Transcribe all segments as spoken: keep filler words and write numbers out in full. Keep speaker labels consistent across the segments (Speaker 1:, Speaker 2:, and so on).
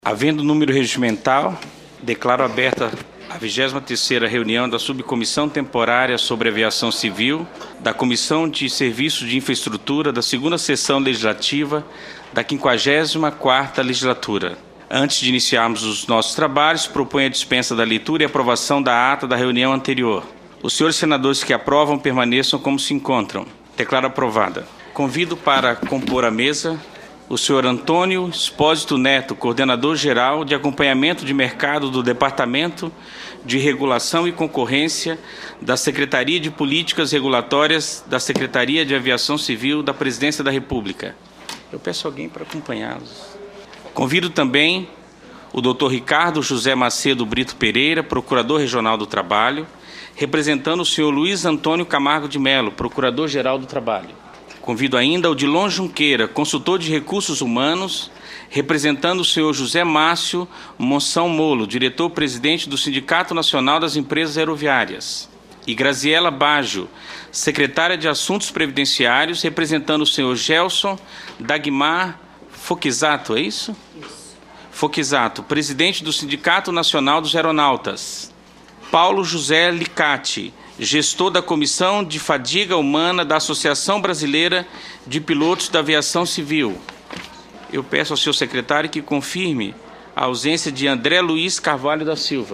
Speaker 1: Havendo número regimental, declaro aberta a vigésima terceira reunião da Subcomissão Temporária sobre Aviação Civil, da Comissão de Serviços de Infraestrutura da segunda Sessão Legislativa da quinquagésima quarta Legislatura. Antes de iniciarmos os nossos trabalhos, proponho a dispensa da leitura e aprovação da ata da reunião anterior. Os senhores senadores que aprovam permaneçam como se encontram. Declaro aprovada. Convido para compor a mesa o senhor Antônio Espósito Neto, coordenador-geral de acompanhamento de mercado do Departamento de Regulação e Concorrência da Secretaria de Políticas Regulatórias da Secretaria de Aviação Civil da Presidência da República. Eu peço alguém para acompanhá-los. Convido também o doutor Ricardo José Macedo Brito Pereira, Procurador Regional do Trabalho, representando o senhor Luiz Antônio Camargo de Mello, Procurador-Geral do Trabalho. Convido ainda o Dilon Junqueira, consultor de recursos humanos, representando o senhor José Márcio Monção Molo, diretor-presidente do Sindicato Nacional das Empresas Aeroviárias. E Graziela Baggio, secretária de Assuntos Previdenciários, representando o senhor Gelson Dagmar Foquisato, é isso? Isso. Foquisato, presidente do Sindicato Nacional dos Aeronautas. Paulo José Licati, gestor da Comissão de Fadiga Humana da Associação Brasileira de Pilotos da Aviação Civil. Eu peço ao senhor secretário que confirme a ausência de André Luiz Carvalho da Silva.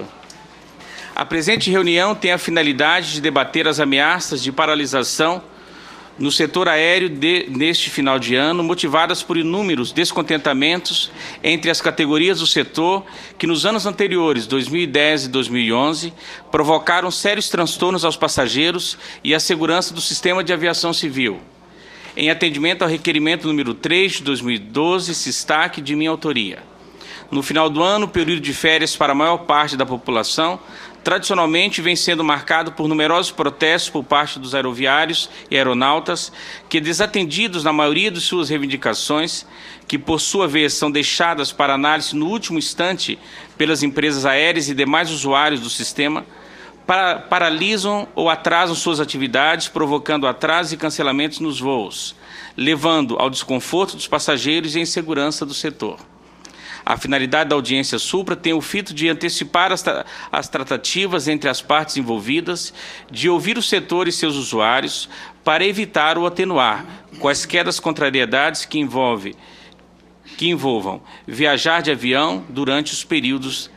Speaker 1: A presente reunião tem a finalidade de debater as ameaças de paralisação no setor aéreo de, neste final de ano, motivadas por inúmeros descontentamentos entre as categorias do setor que nos anos anteriores, dois mil e dez e dois mil e onze, provocaram sérios transtornos aos passageiros e à segurança do sistema de aviação civil. Em atendimento ao requerimento número três de dois mil e doze, Sistac, de minha autoria. No final do ano, o período de férias para a maior parte da população tradicionalmente vem sendo marcado por numerosos protestos por parte dos aeroviários e aeronautas que, desatendidos na maioria de suas reivindicações, que por sua vez são deixadas para análise no último instante pelas empresas aéreas e demais usuários do sistema, para, paralisam ou atrasam suas atividades, provocando atrasos e cancelamentos nos voos, levando ao desconforto dos passageiros e insegurança do setor. A finalidade da audiência supra tem o fito de antecipar as, tra as tratativas entre as partes envolvidas, de ouvir o setor e seus usuários, para evitar ou atenuar quaisquer das contrariedades que, envolve, que envolvam viajar de avião durante os períodos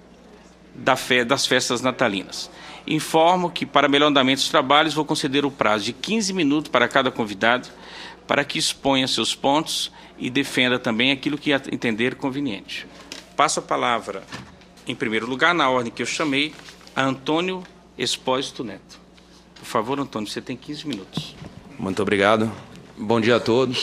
Speaker 1: da fe das festas natalinas. Informo que, para melhor andamento dos trabalhos, vou conceder o prazo de quinze minutos para cada convidado, para que exponha seus pontos e defenda também aquilo que entender conveniente. Passo a palavra, em primeiro lugar, na ordem que eu chamei, a Antônio Espósito Neto. Por favor, Antônio, você tem quinze minutos.
Speaker 2: Muito obrigado. Bom dia a todos.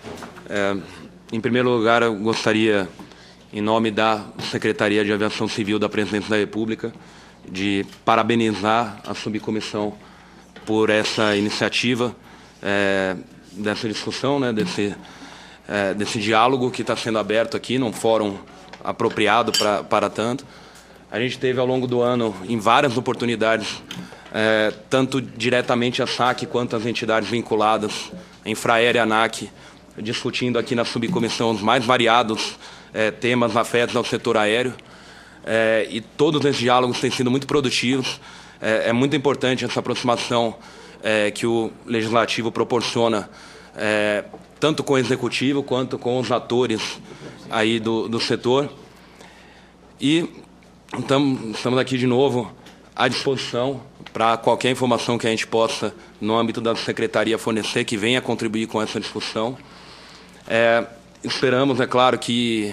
Speaker 2: É, em primeiro lugar, eu gostaria, em nome da Secretaria de Aviação Civil da Presidência da República, de parabenizar a subcomissão por essa iniciativa, é, dessa discussão, né, desse... É, desse diálogo que está sendo aberto aqui, num fórum apropriado pra, para tanto. A gente teve, ao longo do ano, em várias oportunidades, é, tanto diretamente a S A C quanto as entidades vinculadas, a Infraero e a ANAC, discutindo aqui na subcomissão os mais variados é, temas afetos ao setor aéreo. É, e todos esses diálogos têm sido muito produtivos. É, é muito importante essa aproximação é, que o Legislativo proporciona, é, tanto com o Executivo quanto com os atores aí do, do setor. E estamos, estamos aqui de novo à disposição para qualquer informação que a gente possa, no âmbito da Secretaria, fornecer, que venha contribuir com essa discussão. É, esperamos, é claro, que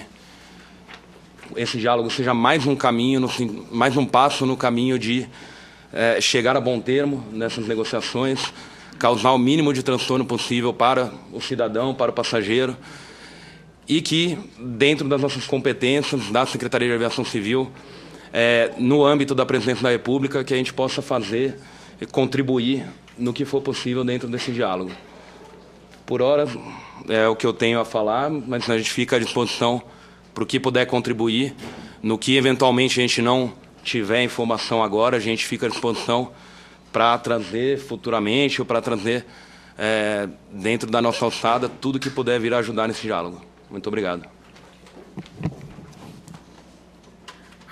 Speaker 2: esse diálogo seja mais um caminho, no, mais um passo no caminho de é, chegar a bom termo nessas negociações, causar o mínimo de transtorno possível para o cidadão, para o passageiro, e que, dentro das nossas competências da Secretaria de Aviação Civil, é, no âmbito da Presidência da República, que a gente possa fazer e contribuir no que for possível dentro desse diálogo. Por hora, é o que eu tenho a falar, mas a gente fica à disposição para o que puder contribuir. No que, eventualmente, a gente não tiver informação agora, a gente fica à disposição para trazer futuramente ou para trazer é, dentro da nossa alçada tudo que puder vir a ajudar nesse diálogo. Muito obrigado.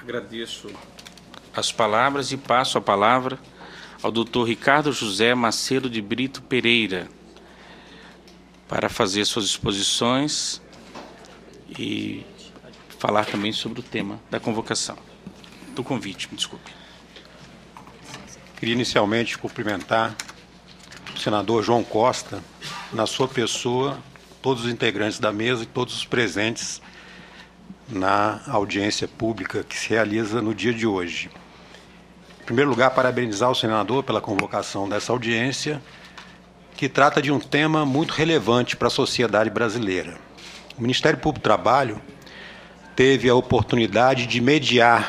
Speaker 1: Agradeço as palavras e passo a palavra ao doutor Ricardo José Macedo de Brito Pereira para fazer suas exposições e falar também sobre o tema da convocação, do convite, me desculpe.
Speaker 3: Queria inicialmente cumprimentar o senador João Costa, na sua pessoa, todos os integrantes da mesa e todos os presentes na audiência pública que se realiza no dia de hoje. Em primeiro lugar, parabenizar o senador pela convocação dessa audiência, que trata de um tema muito relevante para a sociedade brasileira. O Ministério Público do Trabalho teve a oportunidade de mediar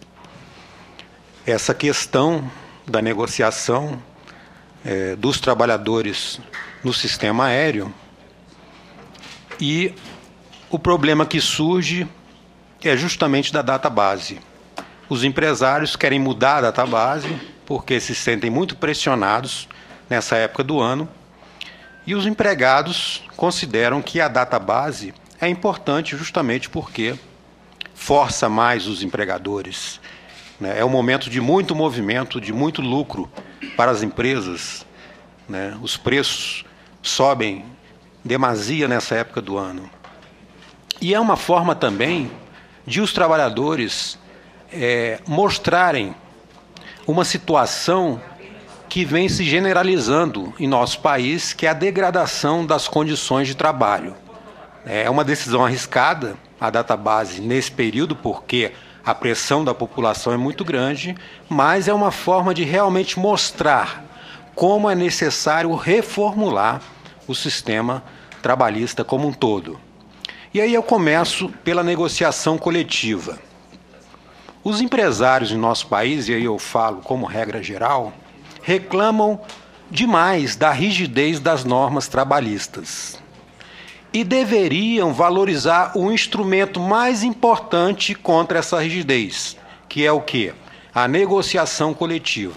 Speaker 3: essa questão da negociação eh, dos trabalhadores no sistema aéreo, e o problema que surge é justamente da database. Os empresários querem mudar a database porque se sentem muito pressionados nessa época do ano, e os empregados consideram que a database é importante justamente porque força mais os empregadores. Né? É um momento de muito movimento, de muito lucro para as empresas. Né? Os preços sobem demasia nessa época do ano. E é uma forma também de os trabalhadores é, mostrarem uma situação que vem se generalizando em nosso país, que é a degradação das condições de trabalho. É uma decisão arriscada, a database, nesse período, porque a pressão da população é muito grande, mas é uma forma de realmente mostrar como é necessário reformular o sistema trabalhista como um todo. E aí eu começo pela negociação coletiva. Os empresários em nosso país, e aí eu falo como regra geral, reclamam demais da rigidez das normas trabalhistas e deveriam valorizar o instrumento mais importante contra essa rigidez, que é o quê? A negociação coletiva.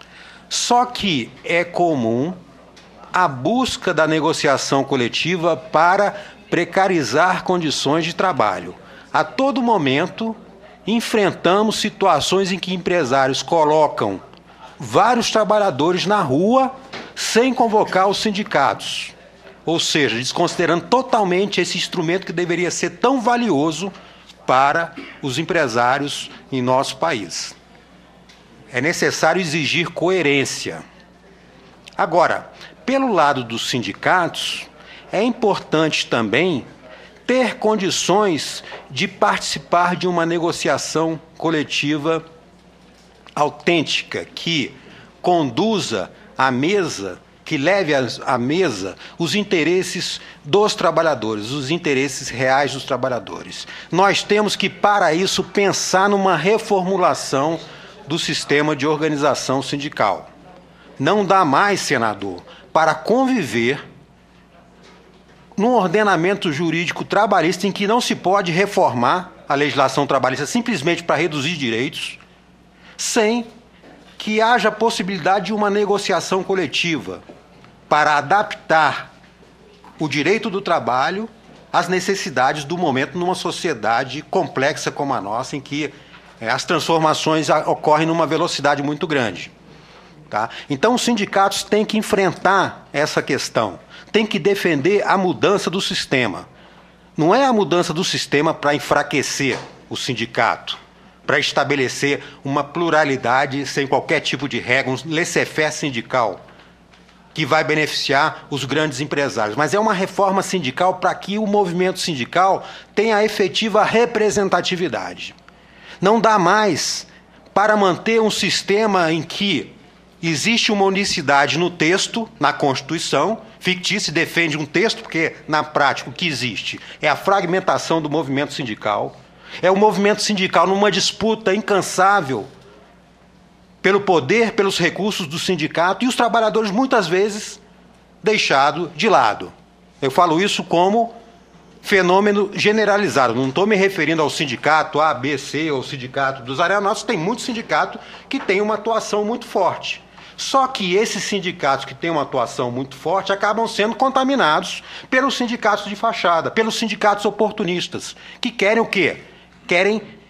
Speaker 3: Só que é comum a busca da negociação coletiva para precarizar condições de trabalho. A todo momento, enfrentamos situações em que empresários colocam vários trabalhadores na rua sem convocar os sindicatos. Ou seja, desconsiderando totalmente esse instrumento que deveria ser tão valioso para os empresários em nosso país. É necessário exigir coerência. Agora, pelo lado dos sindicatos, é importante também ter condições de participar de uma negociação coletiva autêntica, que conduza à mesa, que leve à mesa os interesses dos trabalhadores, os interesses reais dos trabalhadores. Nós temos que, para isso, pensar numa reformulação do sistema de organização sindical. Não dá mais, senador, para conviver num ordenamento jurídico trabalhista em que não se pode reformar a legislação trabalhista simplesmente para reduzir direitos, sem que haja possibilidade de uma negociação coletiva para adaptar o direito do trabalho às necessidades do momento numa sociedade complexa como a nossa, em que é, as transformações ocorrem numa velocidade muito grande. Tá? Então, os sindicatos têm que enfrentar essa questão, têm que defender a mudança do sistema. Não é a mudança do sistema para enfraquecer o sindicato, para estabelecer uma pluralidade sem qualquer tipo de regra, um laissez-faire sindical, que vai beneficiar os grandes empresários. Mas é uma reforma sindical para que o movimento sindical tenha a efetiva representatividade. Não dá mais para manter um sistema em que existe uma unicidade no texto, na Constituição, fictícia, defende um texto, porque, na prática, o que existe é a fragmentação do movimento sindical, é o movimento sindical numa disputa incansável pelo poder, pelos recursos do sindicato, e os trabalhadores, muitas vezes, deixados de lado. Eu falo isso como fenômeno generalizado, não estou me referindo ao sindicato A, B, C, ou sindicato dos aeronáuticos. Tem muito sindicato que tem uma atuação muito forte. Só que esses sindicatos que têm uma atuação muito forte acabam sendo contaminados pelos sindicatos de fachada, pelos sindicatos oportunistas, que querem o quê? Querem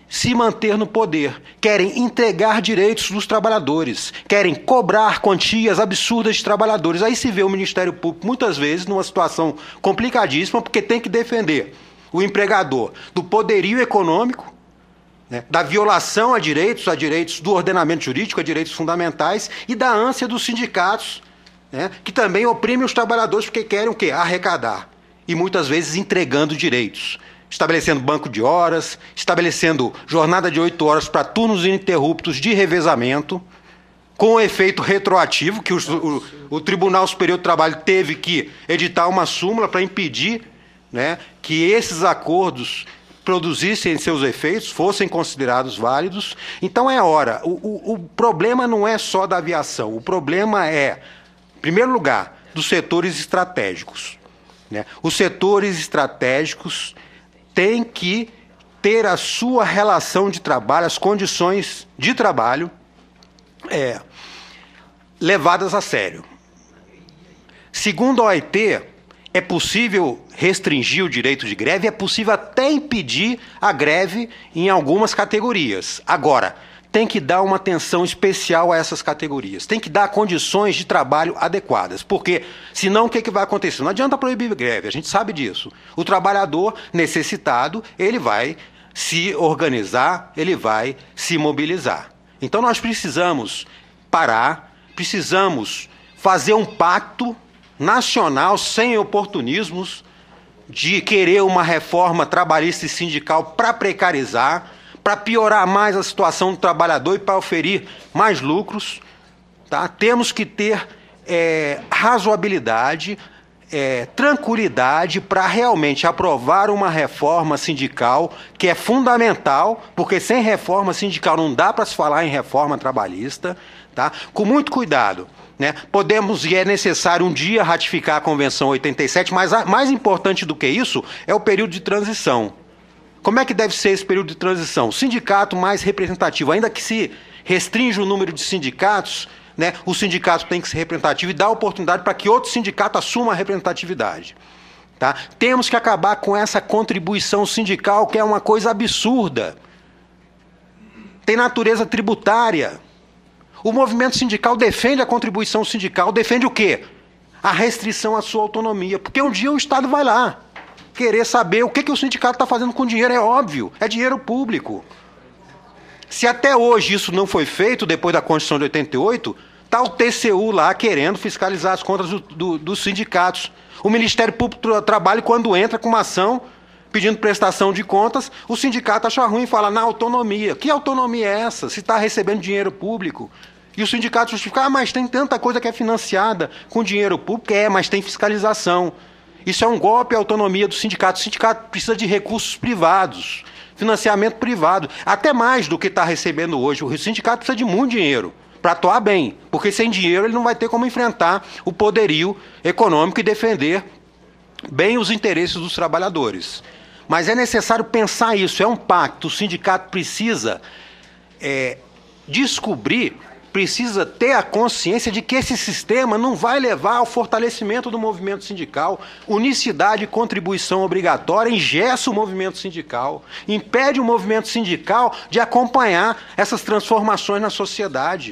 Speaker 3: se manter no poder, querem entregar direitos dos trabalhadores, querem cobrar quantias absurdas de trabalhadores. Aí se vê o Ministério Público, muitas vezes, numa situação complicadíssima, porque tem que defender o empregador do poderio econômico, né, da violação a direitos, a direitos do ordenamento jurídico, a direitos fundamentais, e da ânsia dos sindicatos, né, que também oprimem os trabalhadores porque querem o quê? Arrecadar. E muitas vezes entregando direitos. Estabelecendo banco de horas, estabelecendo jornada de oito horas para turnos ininterruptos de revezamento, com efeito retroativo, que o, o, o Tribunal Superior do Trabalho teve que editar uma súmula para impedir, né, que esses acordos produzissem seus efeitos, fossem considerados válidos. Então é hora. O, o, o problema não é só da aviação, o problema é, em primeiro lugar, dos setores estratégicos. Né? Os setores estratégicos têm que ter a sua relação de trabalho, as condições de trabalho é, levadas a sério. Segundo a O I T, é possível restringir o direito de greve, é possível até impedir a greve em algumas categorias. Agora, tem que dar uma atenção especial a essas categorias, tem que dar condições de trabalho adequadas, porque senão o que, que vai acontecer? Não adianta proibir greve, a gente sabe disso. O trabalhador necessitado, ele vai se organizar, ele vai se mobilizar. Então nós precisamos parar, precisamos fazer um pacto nacional sem oportunismos de querer uma reforma trabalhista e sindical para precarizar, para piorar mais a situação do trabalhador e para oferir mais lucros. Tá? Temos que ter é, razoabilidade, é, tranquilidade para realmente aprovar uma reforma sindical que é fundamental, porque sem reforma sindical não dá para se falar em reforma trabalhista. Tá? Com muito cuidado. Né? Podemos e é necessário um dia ratificar a Convenção oitenta e sete, mas a, mais importante do que isso é o período de transição. Como é que deve ser esse período de transição? Sindicato mais representativo, ainda que se restrinja o número de sindicatos, né, o sindicato tem que ser representativo e dar oportunidade para que outro sindicato assuma a representatividade. Tá? Temos que acabar com essa contribuição sindical, que é uma coisa absurda. Tem natureza tributária. O movimento sindical defende a contribuição sindical, defende o quê? A restrição à sua autonomia, porque um dia o Estado vai lá querer saber o que, que o sindicato está fazendo com o dinheiro, é óbvio, é dinheiro público. Se até hoje isso não foi feito, depois da Constituição de oitenta e oito, está o T C U lá querendo fiscalizar as contas do, do, dos sindicatos. O Ministério Público do Trabalho, quando entra com uma ação pedindo prestação de contas, o sindicato acha ruim e fala, na autonomia. Que autonomia é essa? Se está recebendo dinheiro público. E o sindicato justifica, ah, mas tem tanta coisa que é financiada com dinheiro público. É, mas tem fiscalização. Isso é um golpe à autonomia do sindicato. O sindicato precisa de recursos privados, financiamento privado, até mais do que está recebendo hoje. O sindicato precisa de muito dinheiro para atuar bem, porque sem dinheiro ele não vai ter como enfrentar o poderio econômico e defender bem os interesses dos trabalhadores. Mas é necessário pensar isso, é um pacto. O sindicato precisa é, descobrir, precisa ter a consciência de que esse sistema não vai levar ao fortalecimento do movimento sindical. Unicidade e contribuição obrigatória engessa o movimento sindical, impede o movimento sindical de acompanhar essas transformações na sociedade,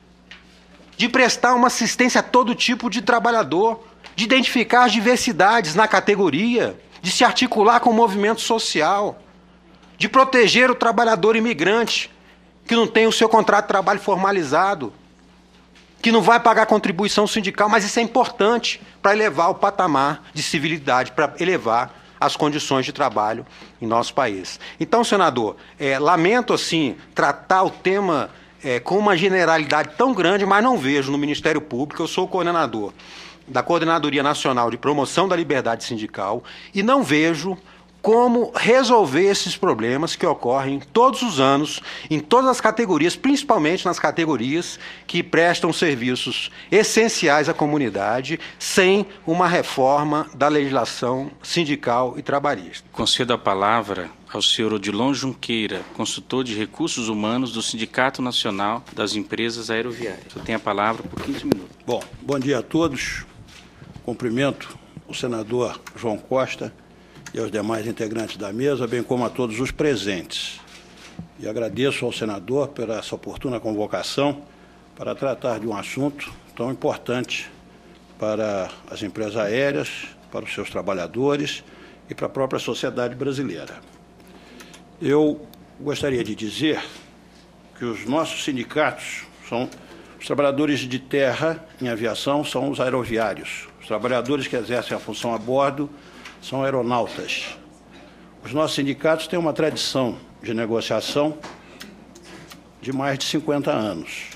Speaker 3: de prestar uma assistência a todo tipo de trabalhador, de identificar as diversidades na categoria, de se articular com o movimento social, de proteger o trabalhador imigrante, que não tem o seu contrato de trabalho formalizado, que não vai pagar contribuição sindical, mas isso é importante para elevar o patamar de civilidade, para elevar as condições de trabalho em nosso país. Então, senador, é, lamento, assim, tratar o tema é, com uma generalidade tão grande, mas não vejo no Ministério Público, eu sou o coordenador da Coordenadoria Nacional de Promoção da Liberdade Sindical, e não vejo como resolver esses problemas que ocorrem todos os anos, em todas as categorias, principalmente nas categorias que prestam serviços essenciais à comunidade, sem uma reforma da legislação sindical e trabalhista.
Speaker 1: Concedo a palavra ao senhor Odilon Junqueira, consultor de recursos humanos do Sindicato Nacional das Empresas Aeroviárias. Eu tenho a palavra por quinze minutos.
Speaker 4: Bom, bom dia a todos. Cumprimento o senador João Costa e aos demais integrantes da mesa, bem como a todos os presentes. e agradeço ao senador pela essa oportuna convocação para tratar de um assunto tão importante para as empresas aéreas, para os seus trabalhadores e para a própria sociedade brasileira. Eu gostaria de dizer que os nossos sindicatos são os trabalhadores de terra em aviação, são os aeroviários. Os trabalhadores que exercem a função a bordo são aeronautas. Os nossos sindicatos têm uma tradição de negociação de mais de cinquenta anos.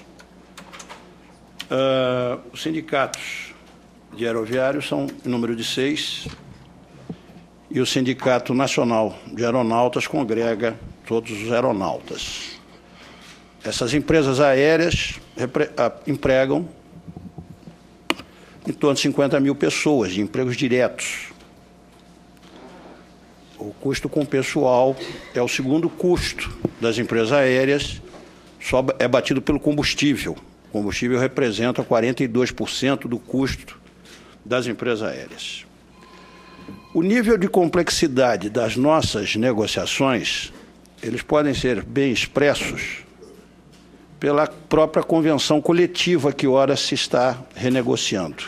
Speaker 4: Uh, os sindicatos de aeroviários são em número de seis e o Sindicato Nacional de Aeronautas congrega todos os aeronautas. Essas empresas aéreas empregam em torno de cinquenta mil pessoas, de empregos diretos. O custo com pessoal é o segundo custo das empresas aéreas, só é batido pelo combustível. O combustível representa quarenta e dois por cento do custo das empresas aéreas. O nível de complexidade das nossas negociações, eles podem ser bem expressos pela própria convenção coletiva que ora se está renegociando.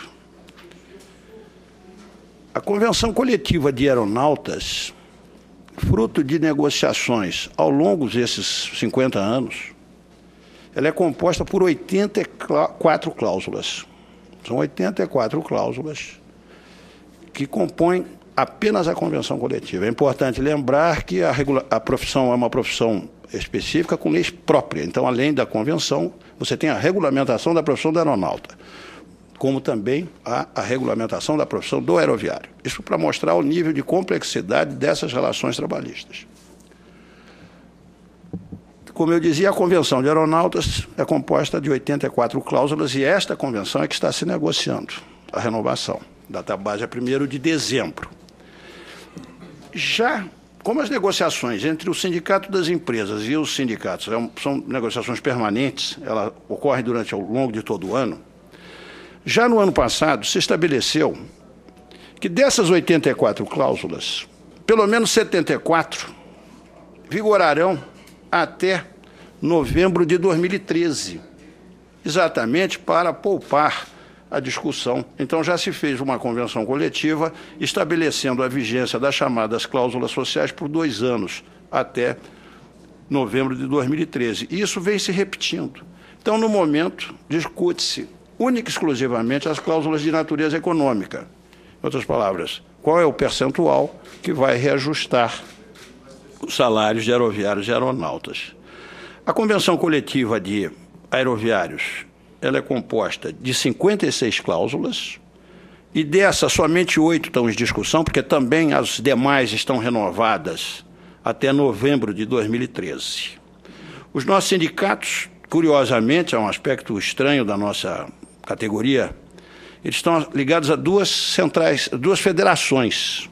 Speaker 4: A convenção coletiva de aeronautas, fruto de negociações ao longo desses cinquenta anos, ela é composta por oitenta e quatro cláusulas. São oitenta e quatro cláusulas que compõem apenas a convenção coletiva. É importante lembrar que a, regula- a profissão é uma profissão específica com leis próprias. Então, além da convenção, você tem a regulamentação da profissão do aeronauta, como também a, a regulamentação da profissão do aeroviário. Isso para mostrar o nível de complexidade dessas relações trabalhistas. Como eu dizia, a Convenção de Aeronautas é composta de oitenta e quatro cláusulas e esta convenção é que está se negociando, a renovação. A data base é primeiro de dezembro. Já, como as negociações entre o Sindicato das Empresas e os sindicatos são negociações permanentes, elas ocorrem durante ao longo de todo o ano, já no ano passado se estabeleceu que dessas oitenta e quatro cláusulas, pelo menos setenta e quatro vigorarão até novembro de dois mil e treze, exatamente para poupar a discussão. Então, já se fez uma convenção coletiva estabelecendo a vigência das chamadas cláusulas sociais por dois anos, até novembro de dois mil e treze. E isso vem se repetindo. Então, no momento, discute-se única e exclusivamente as cláusulas de natureza econômica. Em outras palavras, qual é o percentual que vai reajustar os salários de aeroviários e aeronautas. A convenção coletiva de aeroviários, ela é composta de cinquenta e seis cláusulas, e dessas somente oito estão em discussão, porque também as demais estão renovadas até novembro de dois mil e treze. Os nossos sindicatos, curiosamente, é um aspecto estranho da nossa categoria, eles estão ligados a duas centrais, duas federações.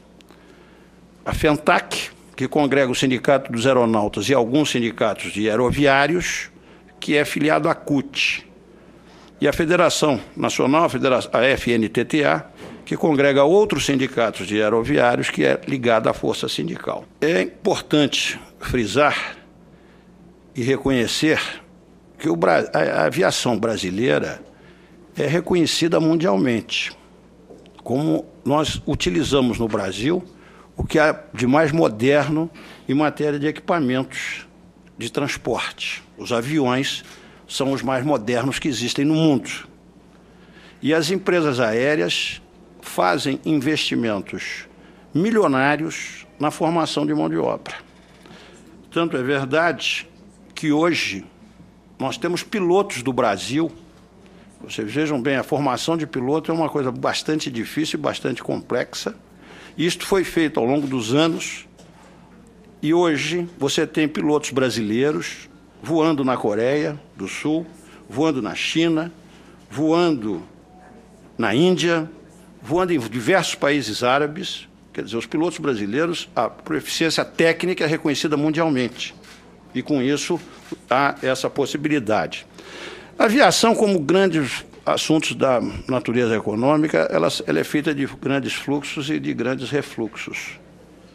Speaker 4: A FENTAC, que congrega o Sindicato dos Aeronautas e alguns sindicatos de aeroviários, que é filiado à C U T. E a Federação Nacional, a, Federação, a F N T T A, que congrega outros sindicatos de aeroviários, que é ligada à Força Sindical. É importante frisar e reconhecer que o, a aviação brasileira é reconhecida mundialmente, como nós utilizamos no Brasil o que há de mais moderno em matéria de equipamentos de transporte. Os aviões são os mais modernos que existem no mundo. E as empresas aéreas fazem investimentos milionários na formação de mão de obra. Tanto é verdade que hoje nós temos pilotos do Brasil. Vocês vejam bem, a formação de piloto é uma coisa bastante difícil e bastante complexa. Isto foi feito ao longo dos anos e hoje você tem pilotos brasileiros voando na Coreia do Sul, voando na China, voando na Índia, voando em diversos países árabes. Quer dizer, os pilotos brasileiros, a proficiência técnica é reconhecida mundialmente e com isso há essa possibilidade. A aviação, como grandes assuntos da natureza econômica, ela, ela é feita de grandes fluxos e de grandes refluxos.